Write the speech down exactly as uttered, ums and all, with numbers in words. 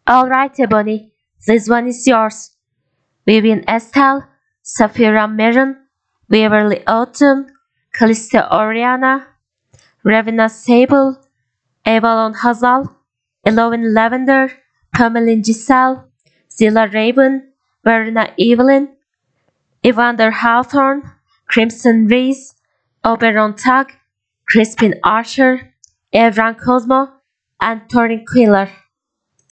Alright, Ebony, this one is yours. Vivian Estelle, Safira Marin, Waverly Autumn, Calista Oriana, Ravenna Sable, Avalon Hazal, Elowen Lavender, Pamela Giselle, Zilla Raven, Verena Evelyn, Evander Hawthorne, Crimson Reese, Oberon Tug, Crispin Archer, Evran Cosmo, and Torin Quiller.